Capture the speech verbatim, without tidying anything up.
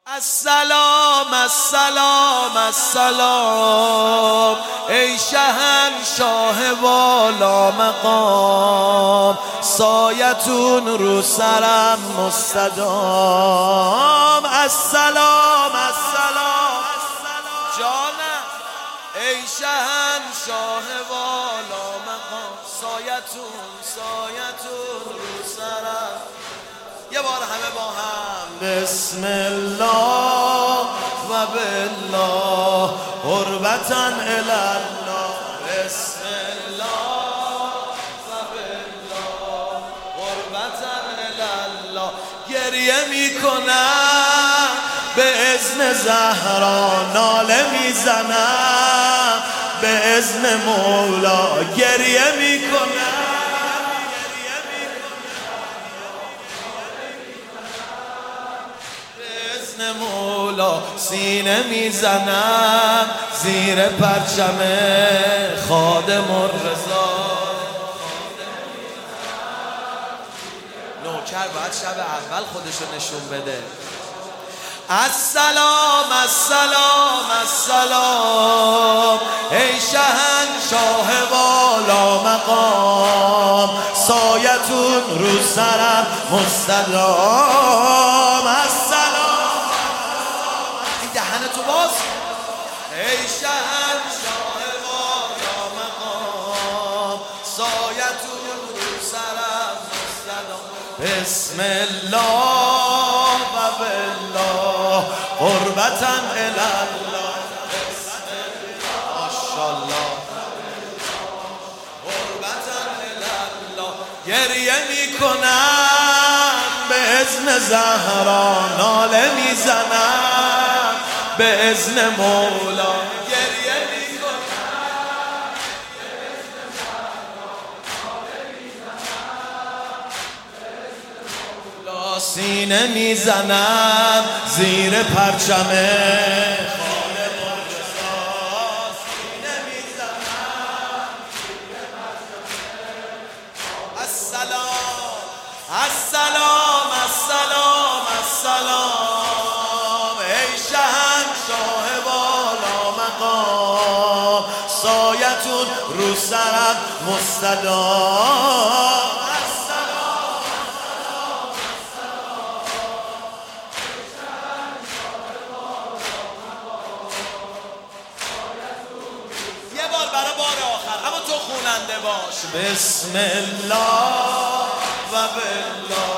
السلام السلام السلام ای شهنشاه والا مقام، سایتون رو سرم مستدام. السلام السلام جانم ای شهنشاه والا مقام، سایتون سایتون رو سرم. یه بار همه با هم بسم الله و بالله قربتاً الالله. بسم الله و بالله قربتاً الالله. گریه میکنم به اذن زهرا، ناله میزنم به اذن مولا. گریه میکنم مولا، سینه میزنم زیر پرچم خادم الرضا. نوکر باید شب اول خودشو نشون بده. السلام السلام السلام ای شهنشاه والا مقام، سایتون رو سرم مستدام. دهنتو باز ای شهنشاه والا مقام، سایتون رو سرم مستدام. بسم الله و بالله قربتاً الالله. بسم الله ماشاءالله قربتاً الالله. گریه میکنم به اذن زهرا، ناله میزنم به اذن مولا. گریه میکنم به اذن زهرا، ناله میزنم به اذن مولا. سینه میزنم زیر پرچم خادم الرضا. سینه میزنم زیر پرچم. السلام السلام السلام السلام ای شهنشاه والا مقام، سایتون رو سرم مستدام. السلام السلام السلام ای شهنشاه والا مقام، سایتون. یه بار برای بار آخر اما تو خوننده باش. بسم الله و بالله